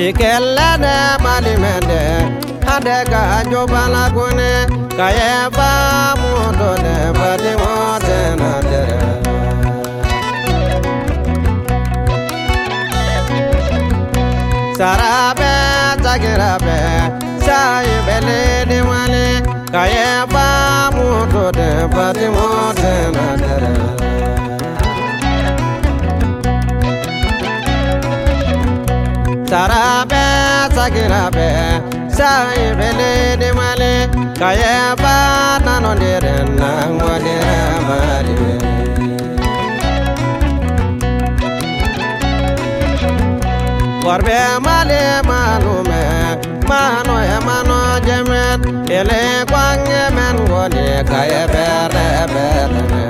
Ikelane malimende adega jobala gune kayeba mudone badi modena dere Sarabe tagirabe sayibele dimale kayeba mudone badi modena dere Sarabe tagirabe sayibele dimale kayeba nanondere nangwadere mali Warbe male malume mano e mano jemet ele kwange men gone kayebere bere me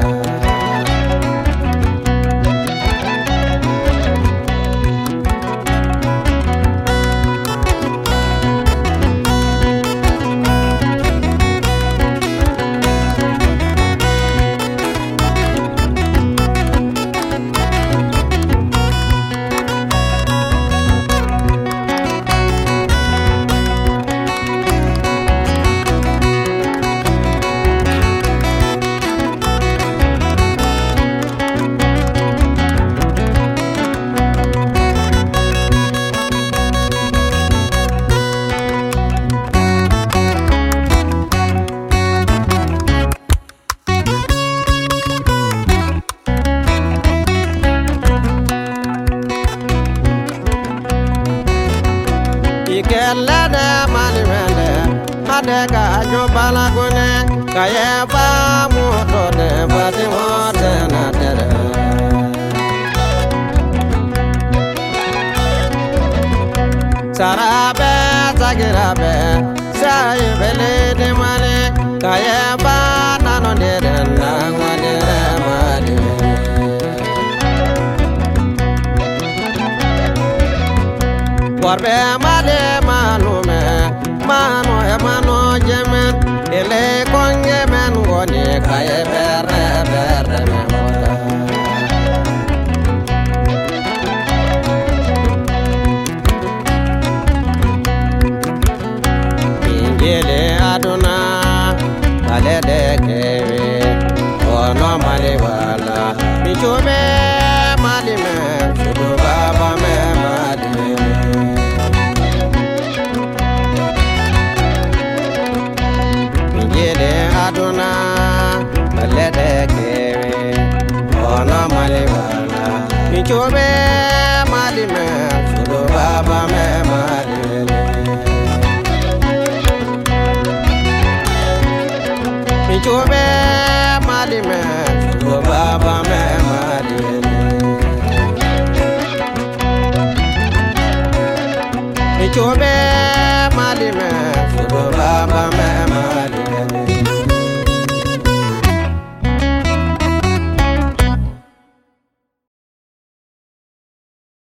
Ikelane malimende adega jobala gune kayeba mudone badi modena dere Sarabe tagirabe sayibele dimale kayeba nanondere nangwadere mali Warbe male malume mano e mano jemen ele konge men goni kaye bere bere me moda Ingele aduna bale de kewe ono male wala michobe malime sudu baba me malime Aduna malede kewe ona malewala michobe malime sudo baba me malele michobe malime sudo baba me malele michobe malime